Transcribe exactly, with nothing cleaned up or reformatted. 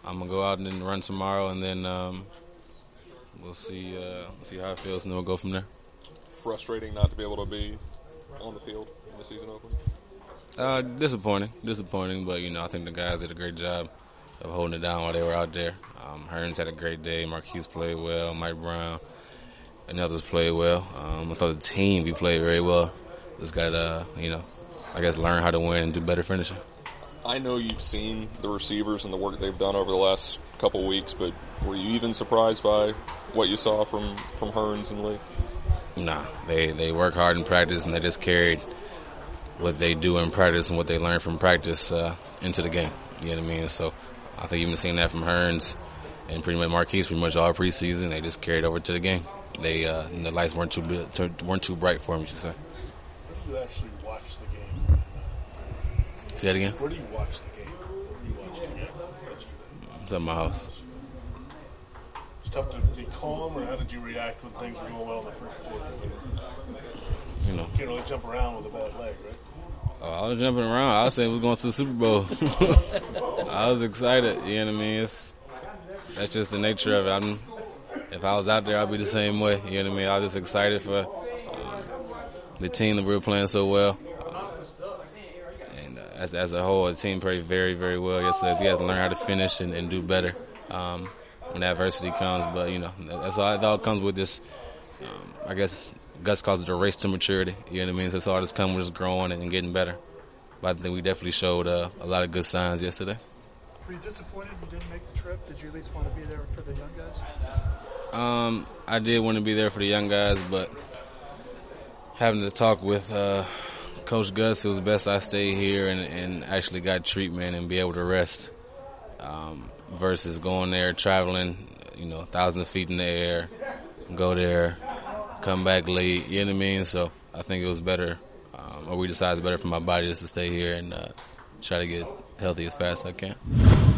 I'm gonna go out and then run tomorrow, and then um, we'll see uh, see how it feels, and then we'll go from there. Frustrating not to be able to be on the field in the season opener? Uh, disappointing, disappointing, but you know I think the guys did a great job of holding it down while they were out there. Um, Hearns had a great day. Marquise played well. Mike Brown and others played well. Um, I thought the team we played very well. Just got to, you know, I guess learn how to win and do better finishing. I know you've seen the receivers and the work they've done over the last couple weeks, but were you even surprised by what you saw from, from Hearns and Lee? Nah, they, they work hard in practice, and they just carried what they do in practice and what they learn from practice uh, into the game. You know what I mean? So I think you've been seeing that from Hearns and pretty much Marquise pretty much all preseason. They just carried over to the game. They uh, the lights weren't too weren't too bright for them, you should say. Where do you actually watch the game? Say that again? Where do you watch the game? Where do you watch the game yesterday? It's at my house. It's tough to be calm, or how did you react when things were going well in the first quarter? You know, You can't really jump around with a bad leg, right? Oh, I was jumping around. I was saying we was going to the Super Bowl. I was excited. You know what I mean? It's, that's just the nature of it. I'm, if I was out there, I'd be the same way. You know what I mean? I was just excited for um, the team that we were playing so well. And uh, as, as a whole, the team played very, very well yesterday. We had to learn how to finish and, and do better um, when adversity comes. But, you know, that's all, it all comes with this, um, I guess, Gus calls it a race to maturity. You know what I mean? So it's all just coming, just growing and getting better. But I think we definitely showed uh, a lot of good signs yesterday. Were you disappointed you didn't make the trip? Did you at least want to be there for the young guys? Um, I did want to be there for the young guys, but having to talk with uh, Coach Gus, it was best I stay here and, and actually got treatment and be able to rest um, versus going there, traveling, you know, a thousand feet in the air, go there, come back late, you know what I mean? So I think it was better, um, or we decided it's better for my body just to stay here and uh, try to get healthy as fast as I can.